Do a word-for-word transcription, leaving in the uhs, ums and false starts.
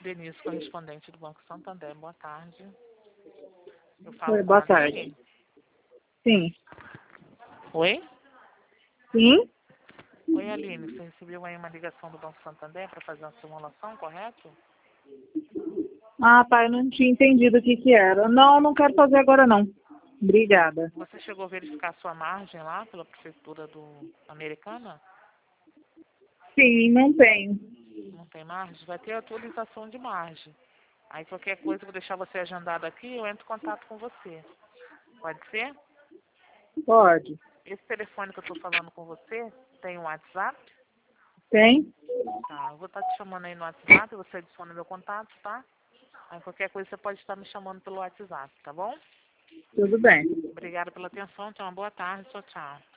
Denise, correspondente do Banco Santander. Boa tarde. Eu falo Oi, com boa a Aline. tarde. Sim. Oi? Sim? Oi, Aline. Você recebeu aí uma ligação do Banco Santander para fazer uma simulação, correto? Ah, tá. Eu não tinha entendido o que que era. Não, não quero fazer agora, não. Obrigada. Você chegou a verificar a sua margem lá pela prefeitura do Americana? Sim, não tenho. Não tem margem? Vai ter atualização de margem. Aí qualquer coisa, eu vou deixar você agendado aqui, eu entro em contato com você. Pode ser? Pode. Esse telefone que eu estou falando com você tem um WhatsApp? Tem? Tá, eu vou estar te chamando aí no WhatsApp, você adiciona meu contato, tá? Aí qualquer coisa você pode estar me chamando pelo WhatsApp, tá bom? Tudo bem. Obrigada pela atenção, tenha uma boa tarde, tchau, tchau.